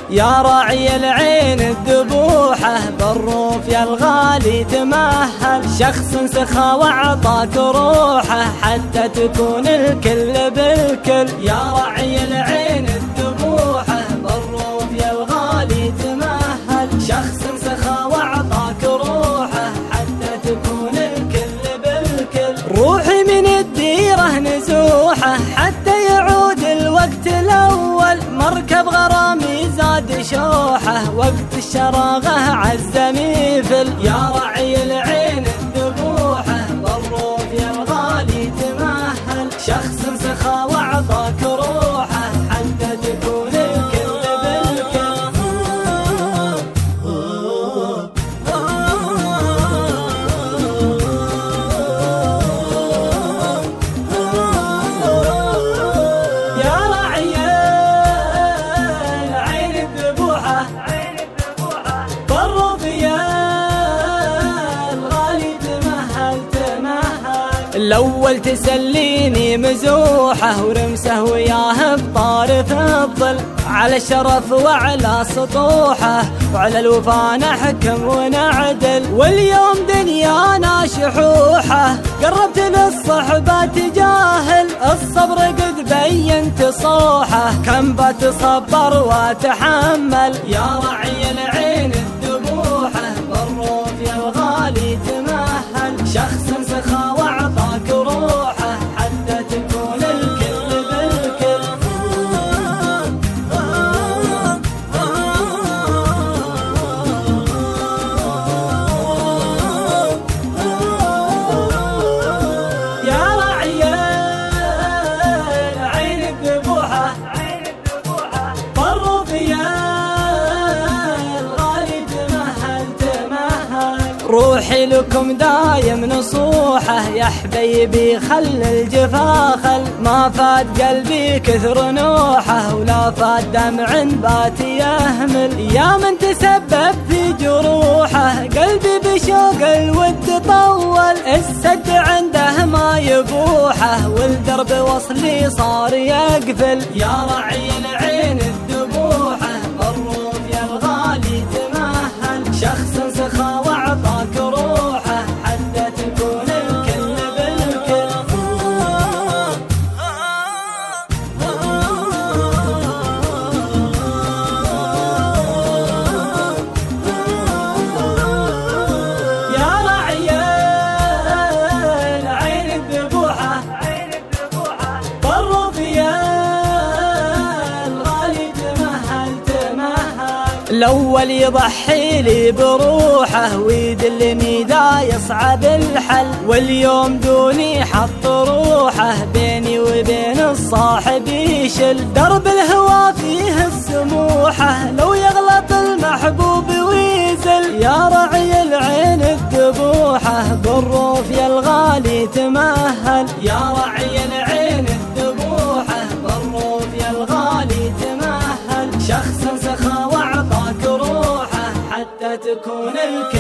يا راعي العين الذبوحة بالروف يا الغالي تمهل، شخص سخى وعطاك روحه حتى تكون الكل بالكل. يا راعي العين الذبوحة بالروف يا الغالي تمهل، شخص سخى وعطاك روحه حتى تكون الكل بالكل. روحي من الديرة نزوحه حتى يعود الوقت الأول، مركب غرامي زاد شوحه وقت الشراغة عزمي يفل. يا راعي العين الذبوحة بالروف يا الغالي تمهل، شخص سخى وعطاك روحه حتى تكون الكل بالكل. يا راعي العين الذبوحة بالروف يا الغالي تمهل تمهل. الأول تسليني مزوحه ورمسه وياه بطارف الظل، على الشرف وعلى سطوحه وعلى الوفا نحكم ونعدل. واليوم دنيانا شحوحه قربت للصحبة تجاهل، الصبر قد بينت صوحه كم بتصبر وتحمل. يا راعي العين الذبوحة بالروف يا الغالي تمهل، شخص سخى وعطاك روحه حتى تكون الكل بالكل. يا راعي العين الذبوحة بالروف يا الغالي تمهل تمهل. روحي لكم دايم نصوحه يا حبيبي خل الجفا خل، ما فات قلبي كثر نوحه ولا فات دمع بات يهمل. يا من تسبب في جروحه قلبي بشوق الود طول، السد عنده ما يبوحه والدرب وصلي صار يقفل. يا راعي العين الذبوحة بالروف يا الغالي تمهل، شخص سخى وعطاك روحه حتى تكون الكل بالكل. يا راعي العين الذبوحة بالروف يا الغالي تمهل تمهل. الأول يضحي لي بروحه ويدلني ذا يصعب الحل، واليوم دوني حط روحه بيني وبين الصاحب يشل. درب الهوى فيه السموحة لو يغلط المحبوب ويزل. يا راعي العين الذبوحة بالروف يا الغالي تمهل، يا راعي العين الذبوحة بالروف يا الغالي تمهل، شخص سخى وعطاك روحه حتى تكون الكل